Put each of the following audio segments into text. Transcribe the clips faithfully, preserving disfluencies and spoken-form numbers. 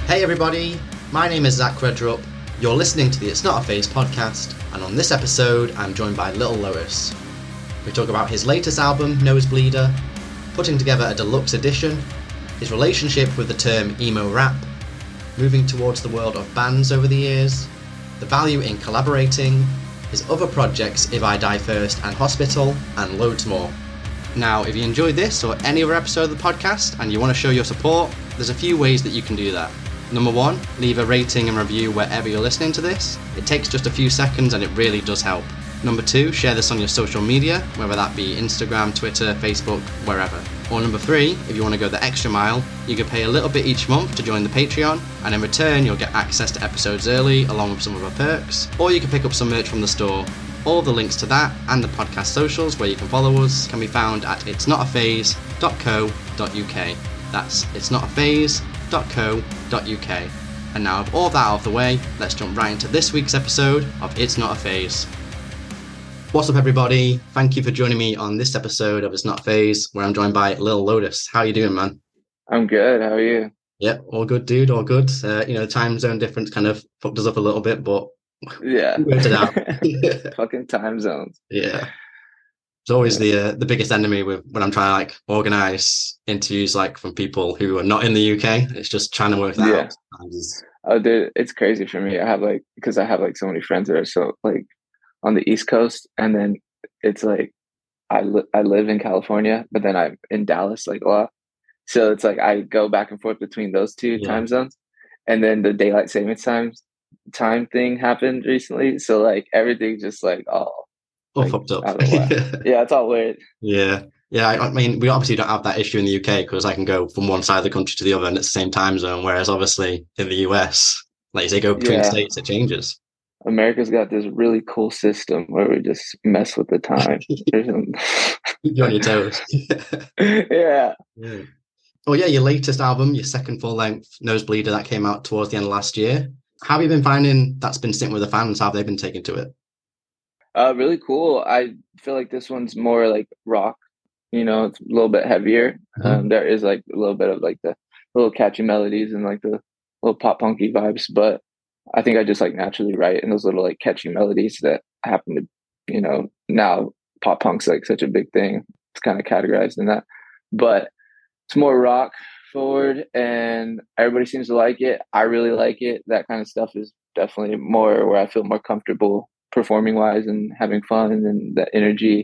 Hey everybody, my name is Zach Redrup. You're listening to the It's Not a Phase podcast, and on this episode, I'm joined by Little Lotus. We talk about his latest album, Nosebleeder, putting together a deluxe edition, his relationship with the term emo rap, moving towards the world of bands over the years, the value in collaborating, his other projects If I Die First and Hospital, and loads more. Now, if you enjoyed this or any other episode of the podcast and you want to show your support, there's a few ways that you can do that. Number one, leave a rating and review wherever you're listening to this. It takes just a few seconds and it really does help. Number two, share this on your social media, whether that be Instagram, Twitter, Facebook, wherever. Or number three, if you want to go the extra mile, you can pay a little bit each month to join the Patreon, and in return you'll get access to episodes early along with some other perks, or you can pick up some merch from the store. All the links to that and the podcast socials where you can follow us can be found at its not a phase dot co dot uk. That's its not a phase dot co dot uk. And now with all that out of the way, let's jump right into this week's episode of It's Not a Phase. What's up everybody? Thank you for joining me on this episode of It's Not a Phase, where I'm joined by Lil Lotus. How are you doing, man? I'm good. How are you? Yep, all good, dude, all good. Uh, you know, time zone difference kind of fucked us up a little bit, but yeah, we worked it out. Fucking time zones. Yeah. It's always the uh, the biggest enemy with when I'm trying to like organize interviews like from people who are not in the U K. It's just trying to work that yeah. out. Sometimes. Oh, dude, it's crazy for me. I have like because I have like so many friends that are so like on the East Coast, and then it's like I li- I live in California, but then I'm in Dallas like a lot. So it's like I go back and forth between those two Yeah. time zones, and then the daylight savings times time thing happened recently. So like everything's just like all. All Like, fucked up. yeah, it's all weird. Yeah. Yeah, I, I mean, we obviously don't have that issue in the U K because I can go from one side of the country to the other and it's the same time zone, whereas obviously in the U S, like you say, go between Yeah. states, it changes. America's got this really cool system where we just mess with the time. You're on your toes. yeah. yeah. Oh yeah, your latest album, your second full-length Nosebleeder, that came out towards the end of last year. How have you been finding that's been sitting with the fans? How have they been taking to it? Uh, really cool. I feel like this one's more like rock, you know, it's a little bit heavier. Mm-hmm. Um, there is like a little bit of like the little catchy melodies and like the little pop punky vibes, but I think I just like naturally write in those little like catchy melodies that happen to, you know, now pop punk's like such a big thing. It's kind of categorized in that, but it's more rock forward and everybody seems to like it. I really like it. That kind of stuff is definitely more where I feel more comfortable performing wise and having fun and that energy.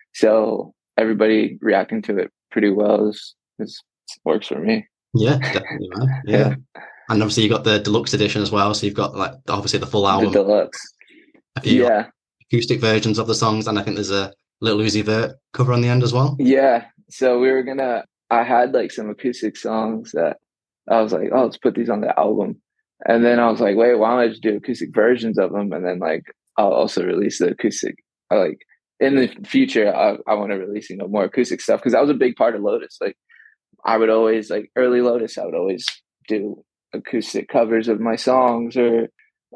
So everybody reacting to it pretty well is, is works for me. Yeah, definitely, man. Yeah. yeah. And obviously you got the deluxe edition as well. So you've got like obviously the full album. The deluxe. A few yeah. like, acoustic versions of the songs. And I think there's a Lil Uzi Vert cover on the end as well. Yeah. So we were gonna, I had like some acoustic songs that I was like, oh, let's put these on the album. And then I was like, wait, why don't I just do acoustic versions of them? And then like, I'll also release the acoustic. I like in the future, I, I want to release, you know, more acoustic stuff because that was a big part of Lotus. Like I would always like early Lotus, I would always do acoustic covers of my songs or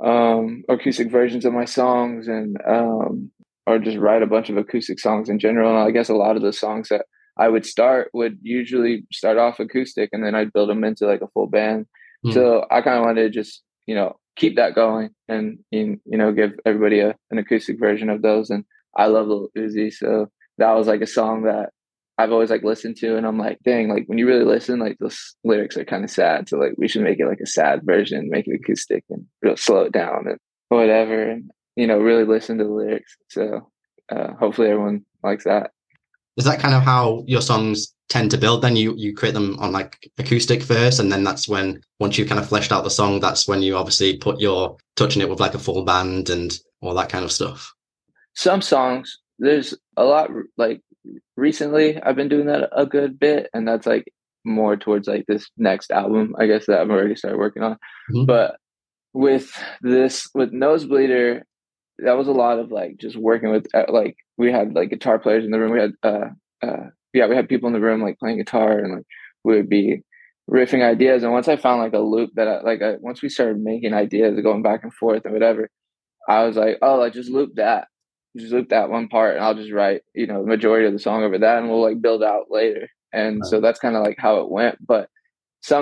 um, or acoustic versions of my songs and um, or just write a bunch of acoustic songs in general. And I guess a lot of the songs that I would start would usually start off acoustic and then I'd build them into like a full band. Mm. So I kind of wanted to just, you know, keep that going and, you know, give everybody a, an acoustic version of those. And I love Lil Uzi. So that was like a song that I've always like listened to. And I'm like, dang, like when you really listen, like those lyrics are kind of sad. So like we should make it like a sad version, make it acoustic and real slow it down and whatever. And, you know, really listen to the lyrics. So uh, hopefully everyone likes that. Is that kind of how your songs tend to build then? You you create them on like acoustic first, and then that's when, once you've kind of fleshed out the song, that's when you obviously put your touch in it with like a full band and all that kind of stuff? Some songs, there's a lot, like recently I've been doing that a good bit, and that's like more towards like this next album, I guess, that I've already started working on. Mm-hmm. But with this, with Nosebleeder, that was a lot of like just working with uh, like we had like guitar players in the room. We had uh uh yeah we had people in the room like playing guitar and like we would be riffing ideas. And once I found like a loop that I, like I, once we started making ideas going back and forth and whatever, I was like, oh, like just loop that, just loop that one part, and I'll just write, you know, the majority of the song over that, and we'll like build out later. And right. So that's kind of like how it went. But some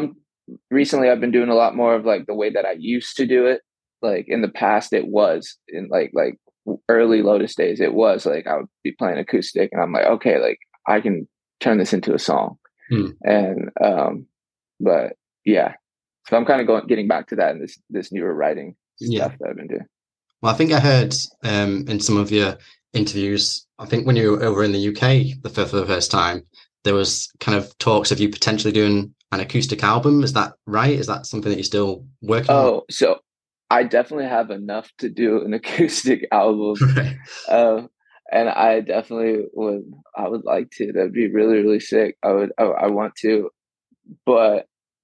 recently I've been doing a lot more of like the way that I used to do it. Like in the past, it was in like like early Lotus days. It was like I would be playing acoustic, and I'm like, okay, like I can turn this into a song. Hmm. And um, but yeah, so I'm kind of going getting back to that in this this newer writing stuff Yeah. that I've been doing. Well, I think I heard um, in some of your interviews, I think when you were over in the U K the, for, for the first time, there was kind of talks of you potentially doing an acoustic album. Is that right? Is that something that you're still working on? Oh, so I definitely have enough to do an acoustic album. Right. Uh, and I definitely would, I would like to. That'd be really, really sick. I would, I, I want to, but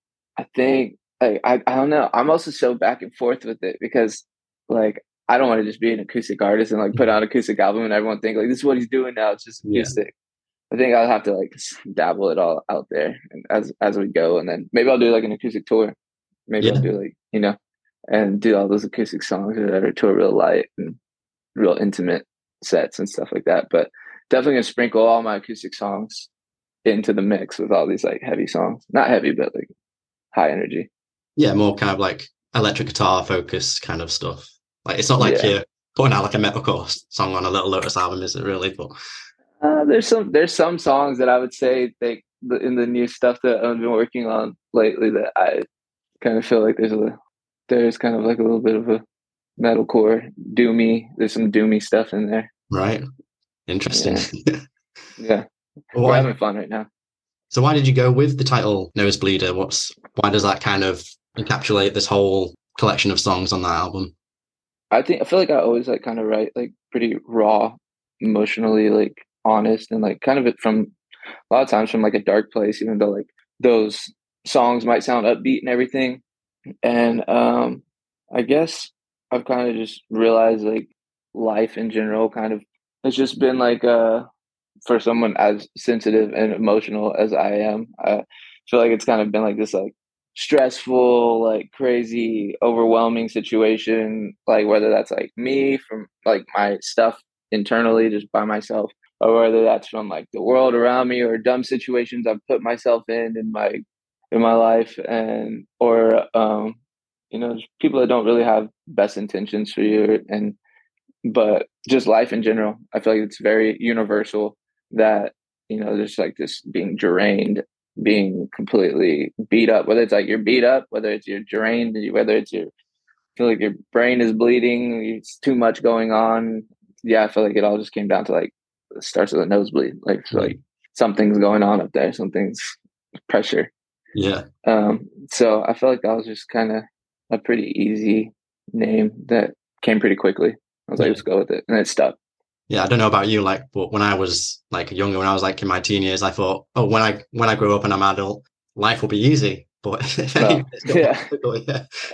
I think, like, I, I don't know. I'm also so back and forth with it because, like, I don't want to just be an acoustic artist and like put out an acoustic album and everyone think like this is what he's doing now. It's just Yeah. acoustic. I think I'll have to like dabble it all out there and as as we go, and then maybe I'll do like an acoustic tour. Maybe Yeah. I'll do like you know, and do all those acoustic songs that are tour real light and real intimate sets and stuff like that. But definitely gonna sprinkle all my acoustic songs into the mix with all these like heavy songs. Not heavy, but like high energy. Yeah, more kind of like electric guitar focused kind of stuff. Like it's not like Yeah. you're putting out like a metalcore song on a Little Lotus album, is it really? But Uh, there's some there's some songs that I would say they in the new stuff that I've been working on lately that I kind of feel like there's a there's kind of like a little bit of a metalcore doomy. There's some doomy stuff in there. right, interesting. Yeah. Yeah, Well, we're why, having fun right now. so why did you go with the title Nosebleeder? What's why does that kind of encapsulate this whole collection of songs on that album? I think I feel like I always like kind of write like pretty raw, emotionally like honest, and like kind of it from a lot of times from like a dark place, even though like those songs might sound upbeat and everything. And um I guess I've kind of just realized like life in general kind of has just been like uh for someone as sensitive and emotional as I am, I feel like it's kind of been like this like stressful, like crazy, overwhelming situation, like whether that's like me from like my stuff internally just by myself, or whether that's from like the world around me or dumb situations I've put myself in in my in my life, and or um you know just people that don't really have best intentions for you, and but just life in general. I feel like it's very universal that you know there's like this being drained, being completely beat up, whether it's like you're beat up, whether it's you're drained, whether it's your feel like your brain is bleeding, it's too much going on. Yeah, I feel like it all just came down to like it starts with a nosebleed, like it's like something's going on up there, something's pressure. Yeah. Um, so I felt like that was just kind of a pretty easy name that came pretty quickly. I was like, Yeah. let's go with it, and it stuck. Yeah, I don't know about you, like, but when I was like younger, when I was like in my teen years, I thought, oh, when I when I grow up and I'm adult, life will be easy. But No. it's got Yeah. difficult,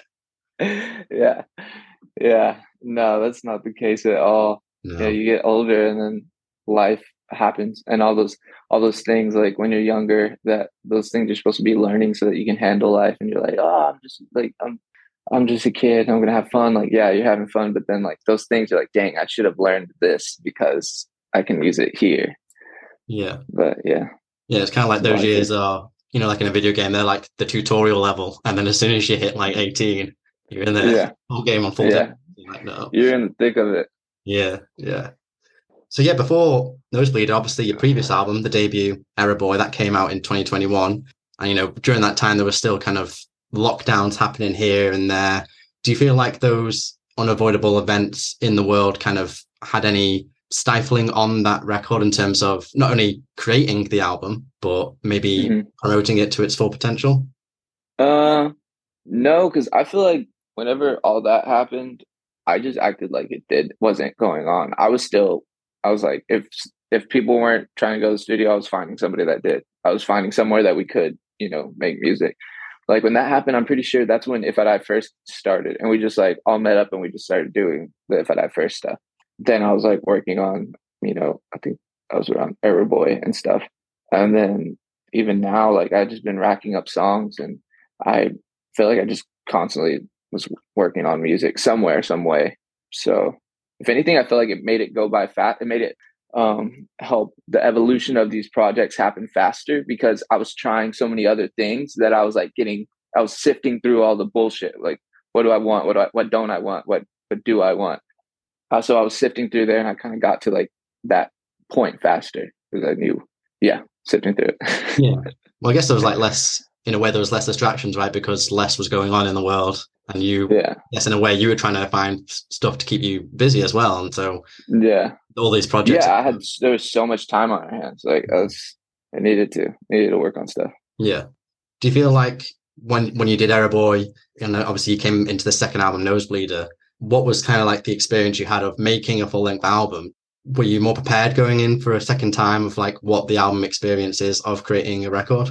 yeah. Yeah, yeah. No, that's not the case at all. No. Yeah, you get older, and then life happens, and all those all those things like when you're younger, that those things you're supposed to be learning so that you can handle life, and you're like, oh, I'm just like I'm I'm just a kid. I'm gonna have fun. Like, yeah, you're having fun, but then like those things are like, dang, I should have learned this because I can use it here. Yeah. But yeah, Yeah, it's kind of like those Life years is- are, you know, like in a video game, they're like the tutorial level, and then as soon as you hit like eighteen, you're in the Yeah. whole game on full Yeah. time. You're like, no. you're in the thick of it. Yeah, yeah. So yeah, before Nosebleed, obviously your previous album, the debut Error Boy, that came out in twenty twenty-one, and you know during that time there was still kind of lockdowns happening here and there. Do you feel like those unavoidable events in the world kind of had any stifling on that record in terms of not only creating the album but maybe Mhm. promoting it to its full potential? Uh, no, because I feel like whenever all that happened, I just acted like it did wasn't going on. I was still, I was like, if if people weren't trying to go to the studio, I was finding somebody that did. I was finding somewhere that we could, you know, make music. Like when that happened, I'm pretty sure that's when If I Die first started, and we just like all met up and we just started doing the If I Die first stuff. Then I was like working on, you know, I think I was around Error Boy and stuff, and then even now, like I just been racking up songs, and I feel like I just constantly was working on music somewhere, some way. So if anything, I feel like it made it go by fast. It made it um, help the evolution of these projects happen faster because I was trying so many other things that I was like getting I was sifting through all the bullshit. Like, what do I want? What do I, what don't I want? What what do I want? Uh, so I was sifting through there, and I kind of got to like that point faster because I knew, yeah, sifting through it. Yeah. Well, I guess there was like less, in a way, there was less distractions, right? Because less was going on in the world, and you, yeah, yes, in a way, you were trying to find stuff to keep you busy as well. And so, yeah, all these projects. Yeah, I had there was so much time on our hands. Like I was, I needed to needed to work on stuff. Yeah. Do you feel like when when you did Aeroboy, and obviously you came into the second album, Nosebleeder, what was kind of like the experience you had of making a full length album? Were you more prepared going in for a second time of like what the album experience is of creating a record?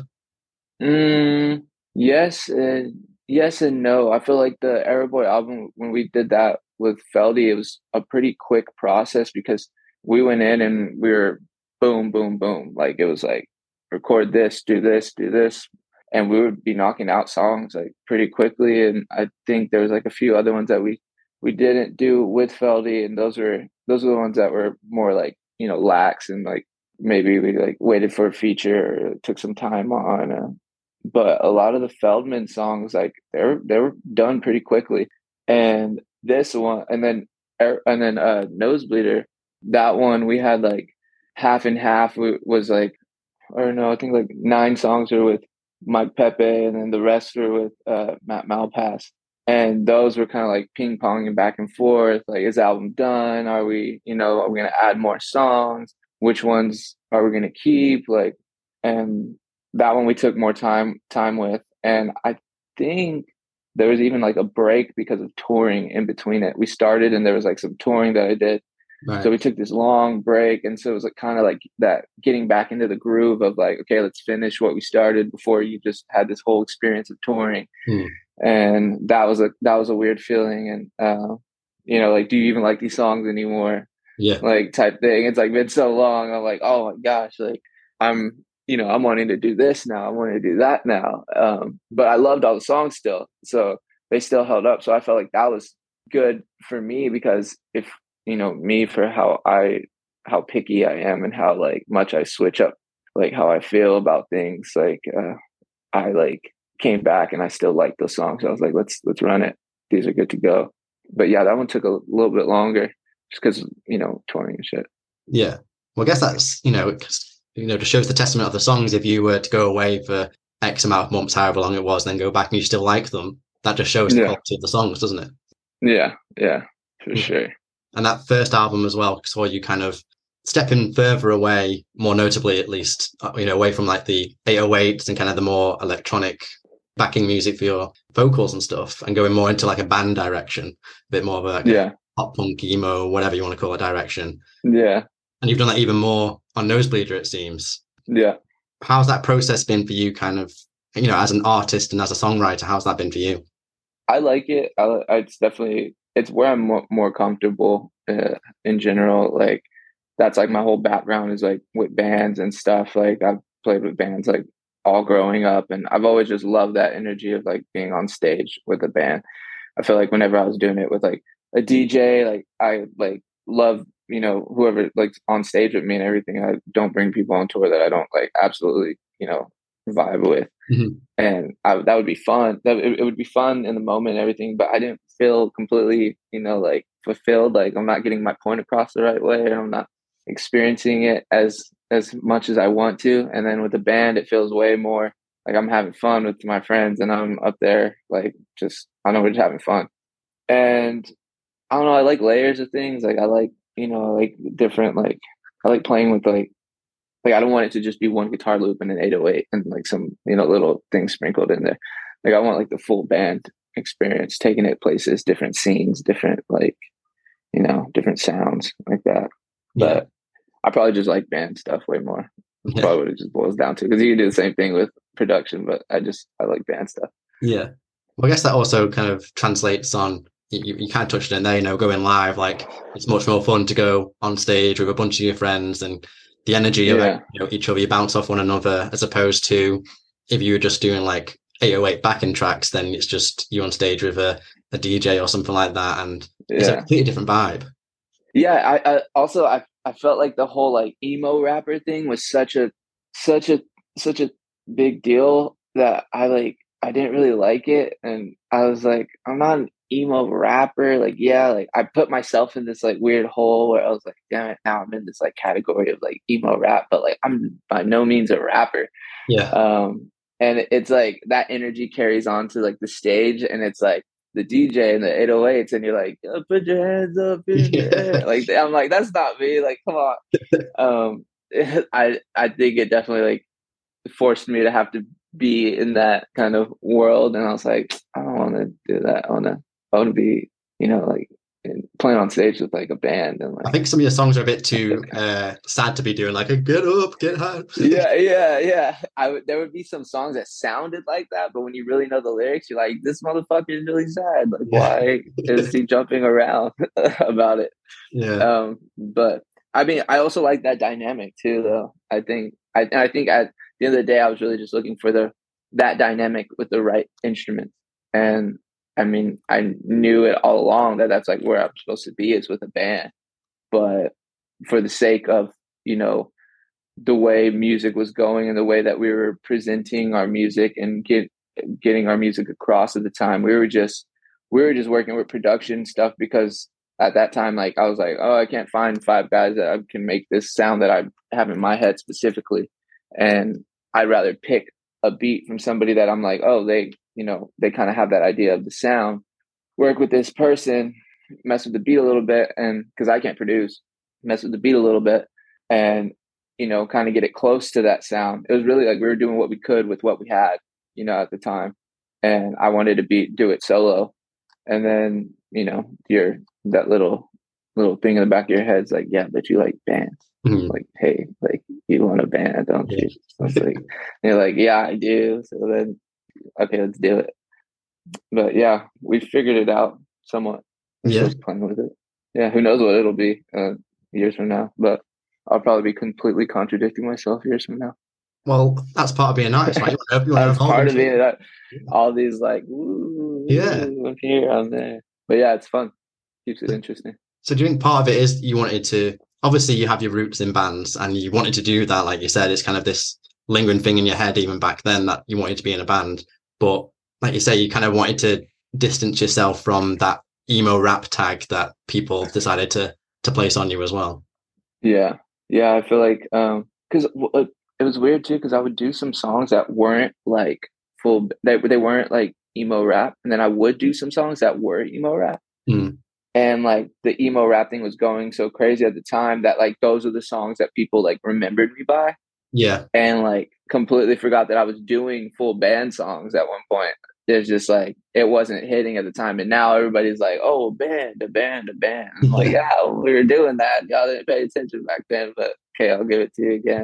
Mm, yes, and yes and no. I feel like the Aeroboy album, when we did that with Feldy, it was a pretty quick process because we went in and we were boom, boom, boom. Like it was like record this, do this, do this. And we would be knocking out songs like pretty quickly. And I think there was like a few other ones that we we didn't do with Feldy, and those were those were the ones that were more like, you know, lax and like maybe we like waited for a feature or took some time on. Uh, but a lot of the Feldman songs, like they were they were done pretty quickly. And this one, and then and then uh, Nosebleeder, that one we had like half and half. Was like, or no, I think like nine songs were with Mike Pepe, and then the rest were with uh, Matt Malpass. And those were kind of like ping ponging back and forth. Like, is the album done? Are we, you know, are we going to add more songs? Which ones are we going to keep? Like, and that one we took more time time with. And I think there was even like a break because of touring in between it. We started and there was like some touring that I did. Right. So we took this long break. And so it was like kind of like that getting back into the groove of like, okay, let's finish what we started before you just had this whole experience of touring. Hmm. And that was a that was a weird feeling. And uh, you know, like, do you even like these songs anymore? Yeah. Like type thing. It's like been so long. I'm like, oh my gosh, like I'm, you know, I'm wanting to do this now. I'm wanting to do that now. Um, but I loved all the songs still. So they still held up. So I felt like that was good for me because if, you know, me for how I, how picky I am and how like much I switch up, like how I feel about things. Like uh, I like came back and I still like those songs. I was like, let's, let's run it. These are good to go. But yeah, that one took a little bit longer just because, you know, touring and shit. Yeah. Well, I guess that's, you know, you know, just shows the testament of the songs. If you were to go away for X amount of months, however long it was, then go back and you still like them, that just shows the yeah. quality of the songs, doesn't it? Yeah, yeah, for yeah. sure. And that first album as well saw you kind of stepping further away, more notably at least, you know, away from like the eight oh eights and kind of the more electronic backing music for your vocals and stuff, and going more into like a band direction, a bit more of a like yeah. pop punk, emo, whatever you want to call it, direction. Yeah. And you've done that even more on Nosebleeder, it seems. Yeah. How's that process been for you, kind of, you know, as an artist and as a songwriter? How's that been for you? I like it. I, it's definitely, it's where I'm more, more comfortable uh, in general. Like, that's like my whole background is like with bands and stuff. Like, I've played with bands like all growing up, and I've always just loved that energy of like being on stage with a band. I feel like whenever I was doing it with like a D J, like I like love, you know, whoever like on stage with me and everything. I don't bring people on tour that I don't like absolutely, you know, vibe with. Mm-hmm. And I, that would be fun. That it, it would be fun in the moment and everything, but I didn't feel completely, you know, like fulfilled. Like I'm not getting my point across the right way, and I'm not experiencing it as as much as I want to. And then with the band, it feels way more like I'm having fun with my friends, and I'm up there like just I know we're just having fun. And I don't know, I like layers of things. Like I like, you know, like different, like I like playing with like like I don't want it to just be one guitar loop and an eight oh eight and like some, you know, little things sprinkled in there. Like I want like the full band experience, taking it places, different scenes, different like, you know, different sounds like that. Yeah. But I probably just like band stuff way more. That's yeah. probably what it just boils down to, because you can do the same thing with production, but I just I like band stuff. Yeah. Well, I guess that also kind of translates on, you, you kind of touched on there, you know, going live, like it's much more fun to go on stage with a bunch of your friends, and the energy yeah. of like, you know, each other, you bounce off one another, as opposed to if you were just doing like eight oh eight backing tracks, then it's just you on stage with a, a D J or something like that, and yeah. it's a completely different vibe. Yeah, I, I also I I felt like the whole like emo rapper thing was such a such a such a big deal that I like I didn't really like it. And I was like, I'm not an emo rapper. Like, yeah, like I put myself in this like weird hole where I was like, damn it, now I'm in this like category of like emo rap, but like I'm by no means a rapper. Yeah. Um, and it's like that energy carries on to like the stage, and it's like the D J and the eight oh eights, and you're like, oh, put your hands up in the air. Like, I'm like, that's not me. Like, come on. Um, I I think it definitely like forced me to have to be in that kind of world, and I was like, I don't want to do that. I want to I want to be, you know, like playing on stage with like a band. And like, I think some of your songs are a bit too uh, sad to be doing like a get up, get high. yeah, yeah, yeah. I would. There would be some songs that sounded like that, but when you really know the lyrics, you're like, this motherfucker is really sad. Like, Yeah. why is he jumping around about it? Yeah. Um, but I mean, I also like that dynamic too, though. I think I I think at the end of the day, I was really just looking for the that dynamic with the right instruments. And I mean, I knew it all along that that's like where I'm supposed to be, is with a band. But for the sake of, you know, the way music was going and the way that we were presenting our music and get, getting our music across at the time, we were just we were just working with production stuff, because at that time, like, I was like, oh, I can't find five guys that can make this sound that I have in my head specifically. And I'd rather pick a beat from somebody that I'm like, oh, they, you know, they kind of have that idea of the sound, work with this person, mess with the beat a little bit. And because I can't produce, mess with the beat a little bit and, you know, kind of get it close to that sound. It was really like we were doing what we could with what we had, you know, at the time. And I wanted to be, do it solo. And then, you know, you're that little, little thing in the back of your head is like, yeah, but you like bands. Mm-hmm. Like, hey, like, you want a band, don't you? So it's like, you're like, yeah, I do. So then, okay, let's do it. But yeah, we figured it out somewhat. We're yeah, just playing with it. Yeah, who knows what it'll be uh, years from now? But I'll probably be completely contradicting myself years from now. Well, that's part of being nice, right? You want to, you want that's to part of being that. All these like, ooh, yeah, I'm here, I'm there. But yeah, it's fun. Keeps it interesting. So do you think part of it is you wanted to? Obviously, you have your roots in bands, and you wanted to do that, like you said. It's kind of this lingering thing in your head, even back then, that you wanted to be in a band. But like you say, you kind of wanted to distance yourself from that emo rap tag that people decided to to place on you as well. Yeah, yeah. I feel like um, because it was weird too, because I would do some songs that weren't like full. They they weren't like emo rap, and then I would do some songs that were emo rap. Mm. And like the emo rap thing was going so crazy at the time that like those are the songs that people like remembered me by. Yeah. And like completely forgot that I was doing full band songs at one point. It's just like it wasn't hitting at the time. And now everybody's like, oh, band, a band, a band. I'm like, yeah, we were doing that. Y'all didn't pay attention back then, but okay, I'll give it to you again.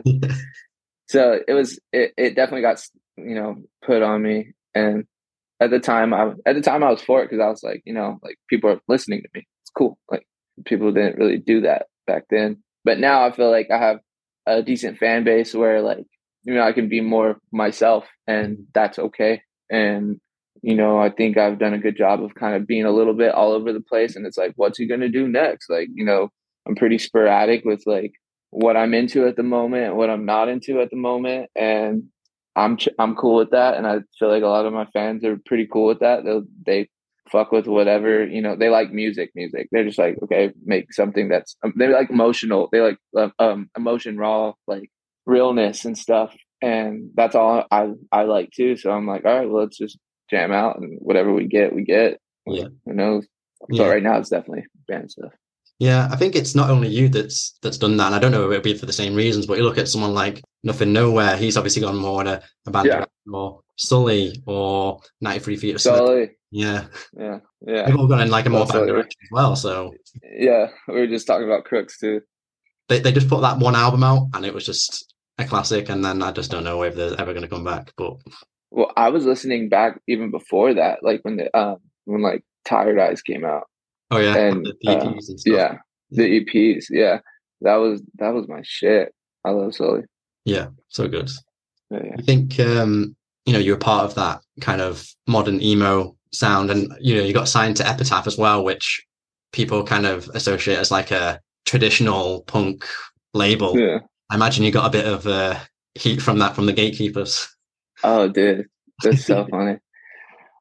So it was it, it definitely got, you know, put on me. And At the time, I at the time I was for it, because I was like, you know, like people are listening to me. It's cool. Like people didn't really do that back then. But now I feel like I have a decent fan base where, like, you know, I can be more myself, and that's okay. And you know, I think I've done a good job of kind of being a little bit all over the place. And it's like, what's he gonna do next? Like, you know, I'm pretty sporadic with like what I'm into at the moment, what I'm not into at the moment, and I'm ch- I'm cool with that, and I feel like a lot of my fans are pretty cool with that. They they fuck with whatever, you know. They like music, music. They're just like, okay, make something that's um, they like emotional. They like uh, um emotion, raw, like realness and stuff, and that's all I I like too. So I'm like, all right, well, let's just jam out, and whatever we get, we get. Yeah, who knows? Yeah. So right now, it's definitely band stuff. Yeah, I think it's not only you that's that's done that, and I don't know if it'll be for the same reasons, but you look at someone like Nothing Nowhere, he's obviously gone more in a, a band Yeah. direction, or Sully, or ninety-three Feet of Sully. Yeah. Yeah, yeah. They've all gone in like a more Also, band direction as well, so. Yeah, we were just talking about Crooks too. They they just put that one album out, and it was just a classic, and then I just don't know if they're ever going to come back, but. Well, I was listening back even before that, like when the um when like Tired Eyes came out. Oh yeah, and the E Ps uh, and stuff. Yeah, the E Ps. Yeah, that was that was my shit. I love Sully. Yeah, so good. Yeah, yeah. I think um, you know, you're part of that kind of modern emo sound, and you know, you got signed to Epitaph as well, which people kind of associate as like a traditional punk label. Yeah. I imagine you got a bit of uh, heat from that from the gatekeepers. Oh, dude, that's so funny.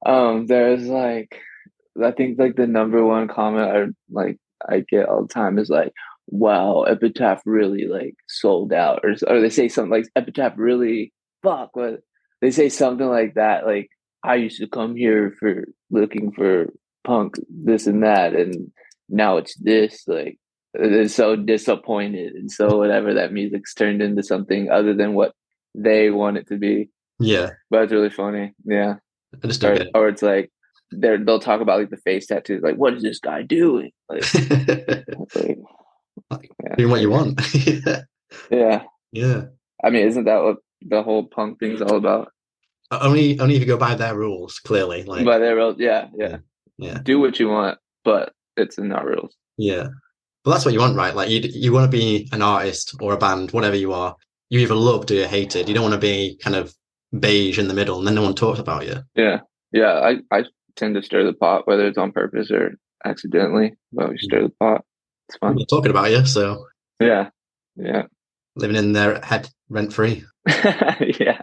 Um, there's like I think like the number one comment I like I get all the time is like, "Wow, Epitaph really like sold out," or or they say something like, "Epitaph really fuck." What they say something like that. Like, I used to come here for looking for punk, this and that, and now it's this. Like, it's so disappointed, and so whatever that music's turned into something other than what they want it to be. Yeah, But it's really funny. Yeah. I just don't Or get or it's like they're they'll talk about like the face tattoos, like what is this guy doing? Like, it. like yeah, Doing what you like, want. Yeah. yeah. Yeah. I mean, isn't that what the whole punk thing's all about? Only only if you go by their rules, clearly. Like, But they're real, yeah, yeah. yeah. Yeah. Do what you want, but it's in our rules. Yeah. But that's what you want, right? Like you you want to be an artist or a band, whatever you are. You either loved or you hated. You don't want to be kind of beige in the middle and then no one talks about you. Yeah, yeah. I I tend to stir the pot, whether it's on purpose or accidentally. But we stir the pot. It's fun. People are talking about you, so Yeah, yeah, living in their head rent free. yeah.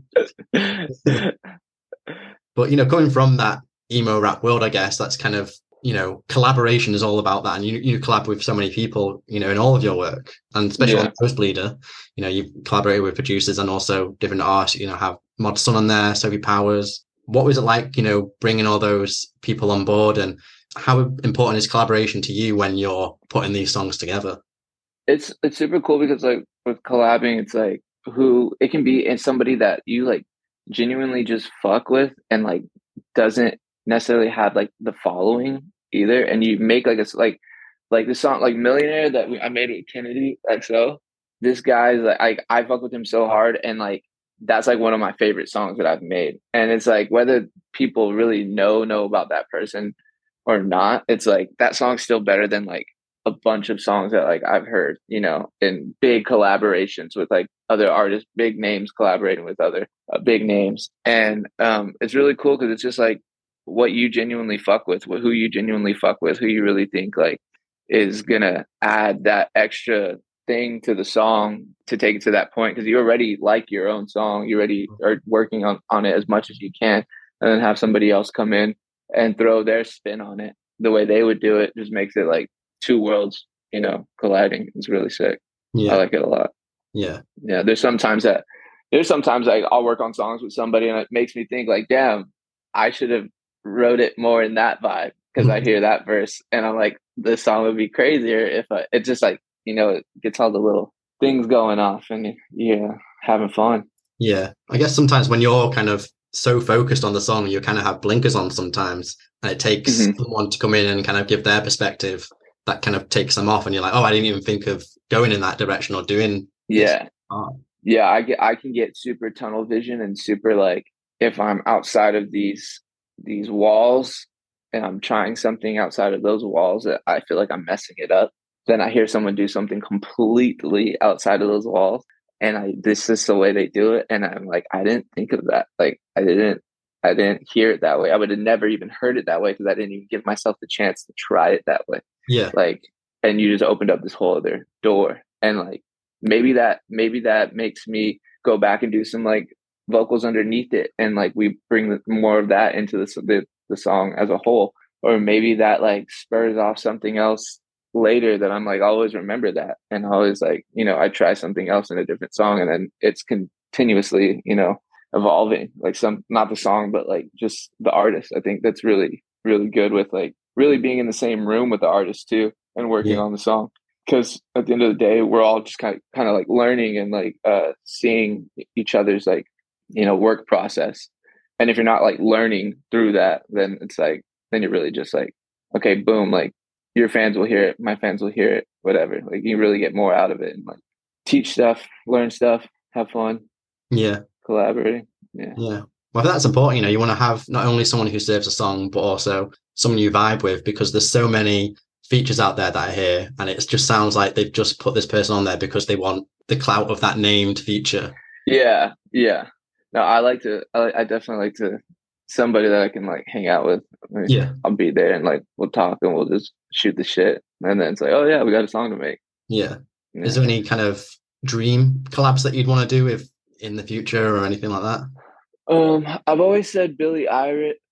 But you know, coming from that emo rap world, I guess that's kind of, you know, collaboration is all about that. And you you collab with so many people, you know, in all of your work, and especially Yeah. on Ghostbleeder, you know, you've collaborated with producers and also different artists. You know, have Mod Sun on there, Sophie Powers. What was it like, you know, bringing all those people on board, and how important is collaboration to you when you're putting these songs together? It's it's super cool because like with collabing, it's like who it can be and somebody that you like genuinely just fuck with and like doesn't necessarily have like the following either, and you make like a s- like like the song like Millionaire that we, I made with Kennedy X O. This guy's like I I fuck with him so hard, and like that's like one of my favorite songs that I've made. And it's like whether people really know know about that person or not, it's like that song's still better than like a bunch of songs that like I've heard, you know, in big collaborations with like other artists, big names collaborating with other uh, big names. And um, it's really cool because it's just like what you genuinely fuck with, wh- who you genuinely fuck with, who you really think like is gonna add that extra thing to the song to take it to that point because you already like your own song, you already are working on, on it as much as you can, and then have somebody else come in and throw their spin on it the way they would do it just makes it like two worlds, you know, colliding. It's really sick. I Yeah. like it a lot. Yeah. Yeah. There's sometimes that there's sometimes like I'll work on songs with somebody and it makes me think like, damn, I should have wrote it more in that vibe because I hear that verse and I'm like, this song would be crazier if I, it's just like, you know, it gets all the little things going off and yeah, having fun. Yeah. I guess sometimes when you're kind of so focused on the song, you kind of have blinkers on sometimes, and it takes Mhm. someone to come in and kind of give their perspective that kind of takes them off, and you're like, oh, I didn't even think of going in that direction or doing this. Yeah. Oh, Yeah, I get I can get super tunnel vision and super like if I'm outside of these these walls and I'm trying something outside of those walls that I feel like I'm messing it up, then I hear someone do something completely outside of those walls and I this is the way they do it and I'm like I didn't think of that. Like I didn't I didn't hear it that way. I would have never even heard it that way because I didn't even give myself the chance to try it that way. yeah. Like and you just opened up this whole other door and like maybe that maybe that makes me go back and do some like vocals underneath it and like we bring the, more of that into the, the the song as a whole or maybe that like spurs off something else later that I'm like I always remember that and I always like you know I try something else in a different song and then it's continuously you know evolving like some not the song but like just the artist. I think that's really really good with like really being in the same room with the artist too and working Yeah. on the song because at the end of the day we're all just kind of, kind of like learning and like uh seeing each other's like you know work process and if you're not like learning through that then it's like then you're really just like okay boom like your fans will hear it my fans will hear it whatever like you really get more out of it and like teach stuff learn stuff have fun Yeah. collaborating yeah Yeah. Well, that's important. You know, you want to have not only someone who serves a song, but also someone you vibe with, because there's so many features out there that I hear, and it just sounds like they've just put this person on there because they want the clout of that named feature. yeah yeah no I like to I, I definitely like to somebody that I can like hang out with. I mean, Yeah. I'll be there and like we'll talk and we'll just shoot the shit and then it's like oh yeah we got a song to make. Yeah. Yeah. Is there any kind of dream collabs that you'd want to do if in the future or anything like that? Um, I've always said Billy Eilish,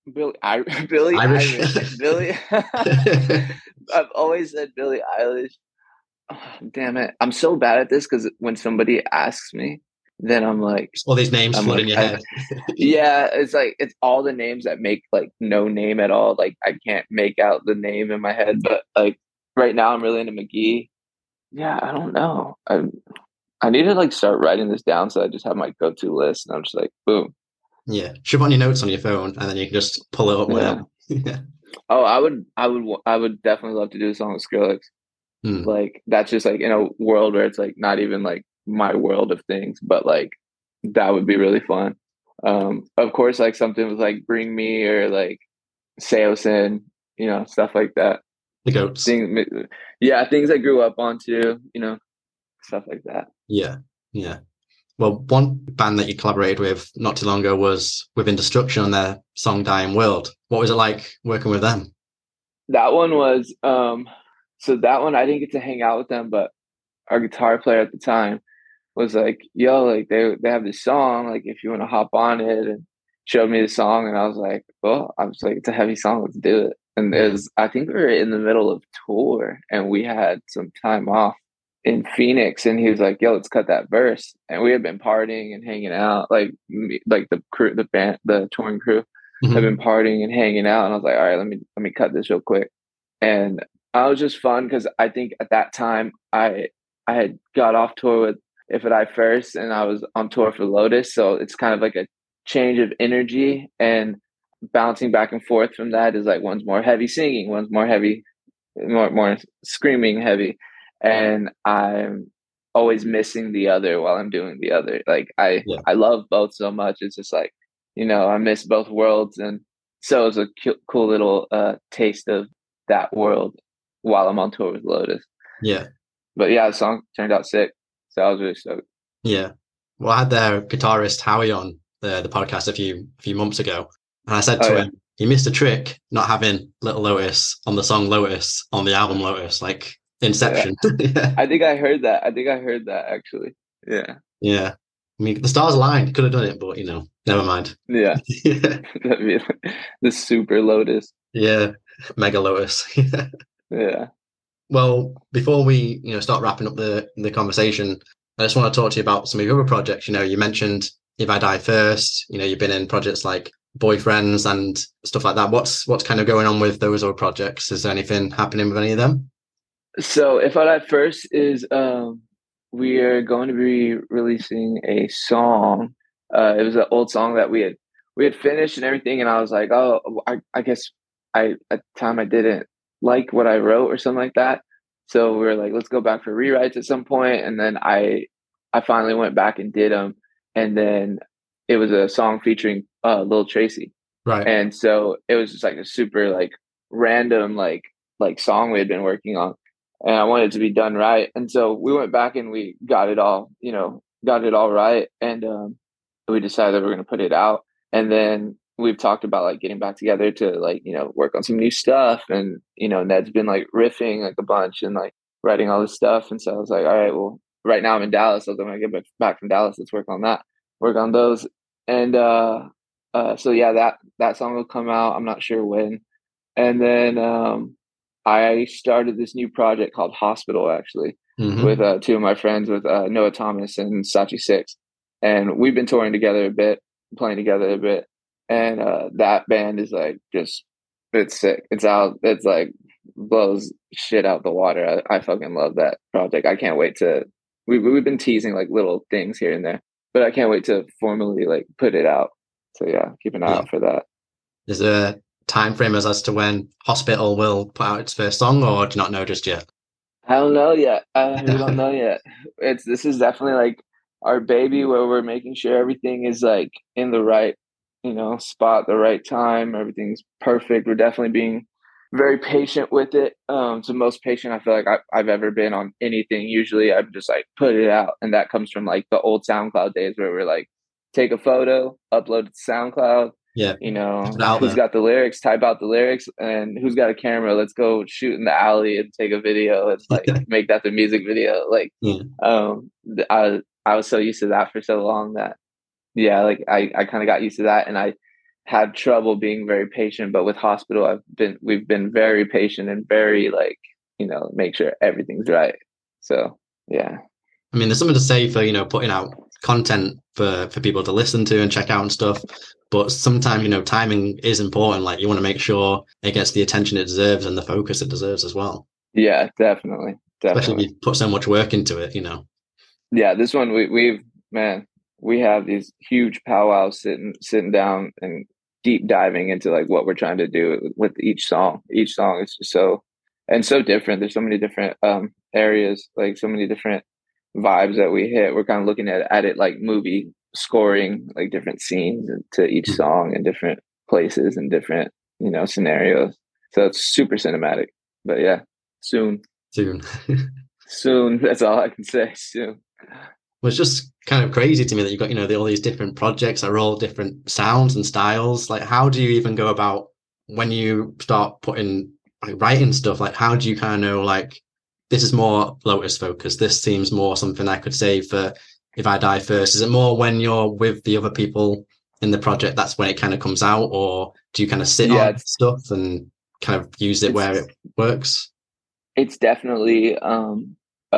Billy, I, Billie Irish. Eilish. Billy. I've always said Billie Eilish. Oh, damn it! I'm so bad at this because when somebody asks me, then I'm like, All these names I'm flood like, in your I, head. yeah, it's like it's all the names that make like no name at all. Like I can't make out the name in my head, but like right now I'm really into McGee. Yeah, I don't know. I I need to like start writing this down so I just have my go-to list, and I'm just like, boom. Yeah, shove on your notes on your phone, and then you can just pull it up Yeah. whenever. Yeah. Oh, I would, I would, I would definitely love to do a song with Skrillex. Hmm. Like that's just like in a world where it's like not even like my world of things, but like that would be really fun. Um, of course, like something with like Bring Me or like Seosin, you know, stuff like that. The goats. Things, yeah, things I grew up on too, you know, stuff like that. Yeah, yeah. Well, one band that you collaborated with not too long ago was Within Destruction on their song Dying World. What was it like working with them? That one was um so that one I didn't get to hang out with them, but our guitar player at the time was like, yo, like they they have this song, like if you want to hop on it, and showed me the song, and I was like, well, I was like, it's a heavy song, let's do it. And it was, I think we were in the middle of tour and we had some time off in Phoenix, and he was like, yo, let's cut that verse. And we had been partying and hanging out, like me, like the crew, the band, the touring crew Mm-hmm. had been partying and hanging out, and I was like, all right, let me let me cut this real quick. And I was just fun because I think at that time I I had got off tour with If I Die First, and I was on tour for Lotus, so it's kind of like a change of energy, and bouncing back and forth from that is like one's more heavy singing, one's more heavy, more more screaming heavy, and I'm always missing the other while I'm doing the other. Like I Yeah. I love both so much. It's just like, you know, I miss both worlds, and so it was a cu- cool little uh, taste of that world while I'm on tour with Lotus. Yeah. But yeah, the song turned out sick, so I was really stoked. Yeah. Well, I had their guitarist Howie on the the podcast a few a few months ago, and I said to Oh, yeah. him, "He missed a trick not having Little Lotus on the song Lotus on the album Lotus, like Inception." Yeah. I think I heard that. I think I heard that actually. Yeah. Yeah. I mean, the stars aligned. Could have done it, but you know, never mind. Yeah. Yeah. That'd be like the super Lotus. Yeah. Mega Lotus. Yeah. Well, before we, you know, start wrapping up the the conversation, I just want to talk to you about some of your other projects. You know, you mentioned If I Die First. You know, you've been in projects like Boyfriends and stuff like that. What's what's kind of going on with those other projects? Is there anything happening with any of them? So If I Die First is um we are going to be releasing a song. Uh it was an old song that we had we had finished and everything, and I was like, oh, I, I guess I at the time I didn't like what I wrote or something like that. So we were like, let's go back for rewrites at some point, and then I I finally went back and did them, and then it was a song featuring uh Lil Tracy. Right. And so it was just like a super like random like like song we had been working on, and I wanted it to be done right. And so we went back and we got it all, you know, got it all right, and um, we decided that we are going to put it out. And then we've talked about like getting back together to like, you know, work on some new stuff. And you know, Ned's been like riffing like a bunch and like writing all this stuff. And so I was like, all right, well, right now I'm in Dallas, so when I get back from Dallas, let's work on that, work on those. And uh, uh, so yeah, that that song will come out. I'm not sure when. And then um, I started this new project called Hospital, actually, Mm-hmm. with uh, two of my friends, with uh, Noah Thomas and Sachi Six, and we've been touring together a bit, playing together a bit, and uh, that band is like just it's sick. It's out. It's like blows shit out the water. I, I fucking love that project. I can't wait to. We we've been teasing like little things here and there, but I can't wait to formally like put it out. So yeah, keep an eye Yeah. out for that. Is there a time frame as, as to when Hospital will put out its first song, or do you not know just yet? I don't know yet. Uh, we don't know yet. It's this is definitely like our baby, where we're making sure everything is like in the right, you know, spot, the right time. Everything's perfect. We're definitely being very patient with it. Um, it's the most patient I feel like I, I've ever been on anything. Usually, I'm just like put it out, and that comes from like the old SoundCloud days where we're like take a photo, upload it to SoundCloud. Yeah. You know, there. who's got the lyrics, type out the lyrics, and who's got a camera, let's go shoot in the alley and take a video and like make that the music video. Like, Yeah. um, I, I was so used to that for so long that, yeah, like I, I kind of got used to that. And I, have trouble being very patient, but with hospital, I've been we've been very patient and very like, you know, make sure everything's right. So yeah. I mean, there's something to say for, you know, putting out content for for people to listen to and check out and stuff. But sometimes, you know, timing is important. Like you want to make sure it gets the attention it deserves and the focus it deserves as well. Yeah, definitely. Definitely. Especially if you put so much work into it, you know. Yeah, this one we we've man, we have these huge powwows sitting sitting down and deep diving into like what we're trying to do with each song. Each song is just so and so different. There's so many different um areas, like so many different vibes that we hit. We're kind of looking at at it like movie scoring, like different scenes to each song and different places and different, you know, scenarios. So it's super cinematic. But yeah, soon. Soon. Soon. That's all I can say. Soon. Well, it's just kind of crazy to me that you've got, you know, the, all these different projects that are all different sounds and styles. Like, how do you even go about when you start putting, like, writing stuff? Like, how do you kind of know, like, this is more Lotus focused, this seems more something I could say for If I Die First? Is it more when you're with the other people in the project, that's when it kind of comes out? Or do you kind of sit yeah, on stuff and kind of use it where it works? It's definitely um,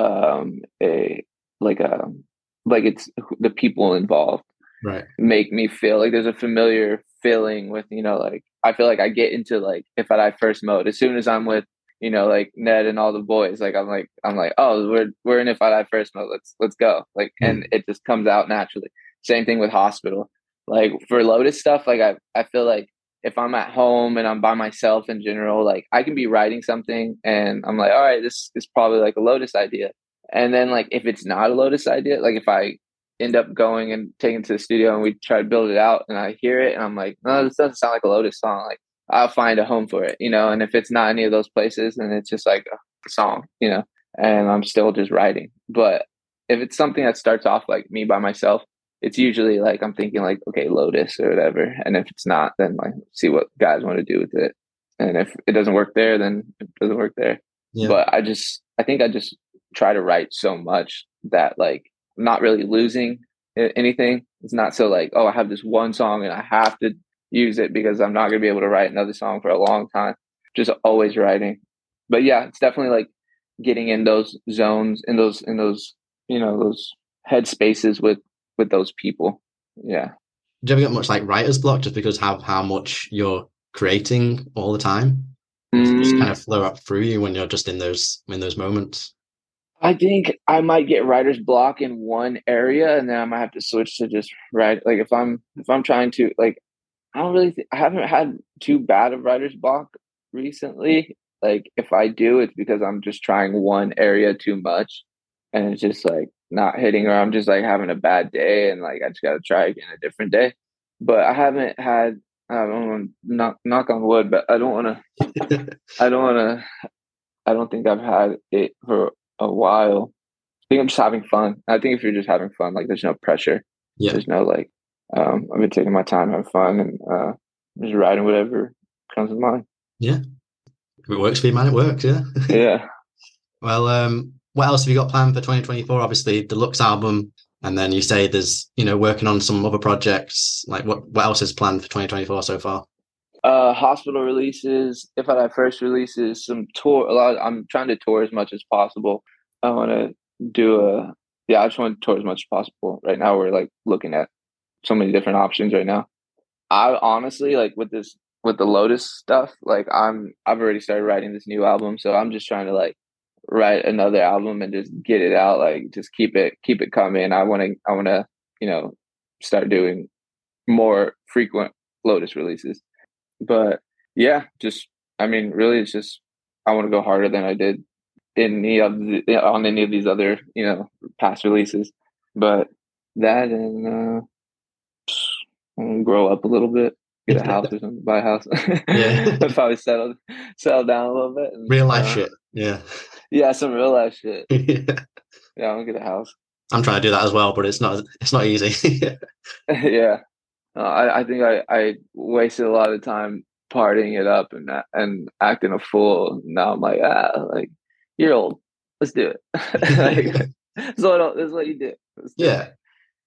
um, a like a like it's the people involved right make me feel like there's a familiar feeling with, you know, like I feel like I get into like If I Die First mode as soon as I'm with, you know, like Ned and all the boys. Like I'm like I'm like oh we're we're in If I Die First mode, let's let's go, like mm. and it just comes out naturally. Same thing with Hospital. Like for Lotus stuff, like I I feel like if I'm at home and I'm by myself in general, like I can be writing something and I'm like, all right, this is probably like a Lotus idea. And then like if it's not a Lotus idea, like if I end up going and taking it to the studio and we try to build it out and I hear it and I'm like, no, this doesn't sound like a Lotus song. Like I'll find a home for it, you know. And if it's not any of those places, then it's just like a song, you know, and I'm still just writing. But if it's something that starts off like me by myself, it's usually like I'm thinking like, okay, Lotus or whatever. And if it's not, then like see what guys want to do with it. And if it doesn't work there, then it doesn't work there. Yeah. But I just, I think I just try to write so much that like I'm not really losing anything. It's not so like, oh, I have this one song and I have to use it because I'm not going to be able to write another song for a long time. Just always writing. But yeah, it's definitely like getting in those zones, in those, in those, you know, those head spaces with, with those people. Yeah. Do you ever get much like writer's block just because how how much you're creating all the time? Mm. Just kind of flow up through you when you're just in those in those moments. I think I might get writer's block in one area, and then I might have to switch to just write. Like if I'm if I'm trying to like, I don't really th- I haven't had too bad of writer's block recently. Like if I do, it's because I'm just trying one area too much, and it's just like not hitting, or I'm just like having a bad day and like I just got to try again a different day. But I haven't had, I don't want to knock, knock on wood, but I don't want to, I don't want to, I don't think I've had it for a while. I think I'm just having fun. I think if you're just having fun, like there's no pressure. Yeah. There's no like, um, I've been taking my time, having fun, and uh, just writing whatever comes to mind. Yeah. If it works for you, man, it works. Yeah. Yeah. Well, um, what else have you got planned for twenty twenty-four? Obviously, Deluxe album, and then you say there's, you know, working on some other projects. Like, what, what else is planned for twenty twenty-four so far? Uh, Hospital releases, If I Die First releases, some tour. A lot. Of, I'm trying to tour as much as possible. I want to do a. Yeah, I just want to tour as much as possible. Right now, we're like looking at so many different options right now. I honestly like with this with the Lotus stuff. Like, I'm I've already started writing this new album, so I'm just trying to like write another album and just get it out, like just keep it keep it coming. I want to I want to you know start doing more frequent Lotus releases. But yeah, just I mean really it's just I want to go harder than I did in any of the, on any of these other, you know, past releases. But that and uh I'm gonna grow up a little bit, get a house or something, buy a house. Yeah. Probably settle settle down a little bit and, real life uh, shit. Yeah. Yeah, some real life shit. Yeah, yeah, I'm gonna get a house. I'm trying to do that as well, but it's not it's not easy. Yeah, uh, I I think I, I wasted a lot of time partying it up and and acting a fool. Now I'm like, ah, like you're old. Let's do it. Like, this is what this is what you do. do yeah, it.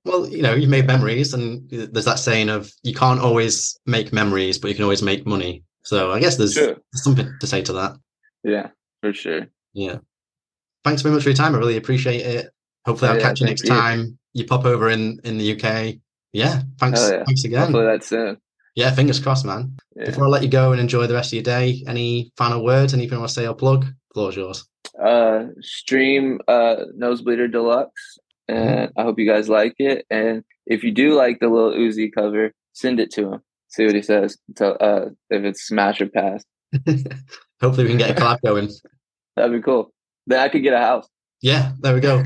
Well, you know, you've made memories, and there's that saying of you can't always make memories, but you can always make money. So I guess there's, True. there's something to say to that. Yeah, for sure. Yeah. Thanks very much for your time. I really appreciate it. Hopefully I'll yeah, catch you next you. time you pop over in, in the U K. Yeah. Thanks. Yeah. Thanks again. Hopefully that's soon. Yeah. Fingers crossed, man. Yeah. Before I let you go and enjoy the rest of your day, any final words, anything you want to say or plug? The floor's yours. Uh, stream uh, Nosebleeder Deluxe. And I hope you guys like it. And if you do like the Lil Uzi cover, send it to him. See what he says. Tell, uh, if it's smash or pass. Hopefully we can get a collab going. That'd be cool. Then I could get a house. Yeah, there we go.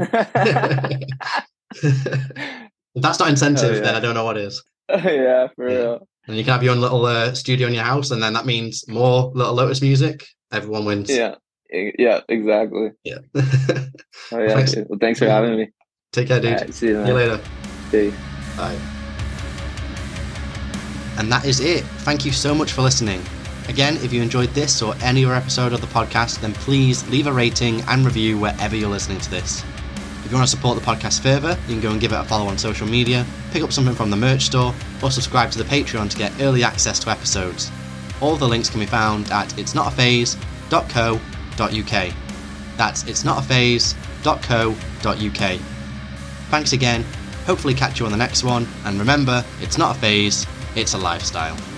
If that's not incentive, yeah. then I don't know what is. yeah, for yeah. real. And you can have your own little uh, studio in your house, and then that means more Little Lotus music. Everyone wins. Yeah, yeah, exactly. Yeah. oh yeah. Thanks. Well, thanks for having me. Take care, dude. Right, see you, man. See you later. See. Bye. And that is it. Thank you so much for listening. Again, if you enjoyed this or any other episode of the podcast, then please leave a rating and review wherever you're listening to this. If you want to support the podcast further, you can go and give it a follow on social media, pick up something from the merch store, or subscribe to the Patreon to get early access to episodes. All the links can be found at its not a phase dot co dot uk. That's its not a phase dot co dot uk. Thanks again, hopefully catch you on the next one, and remember, it's not a phase, it's a lifestyle.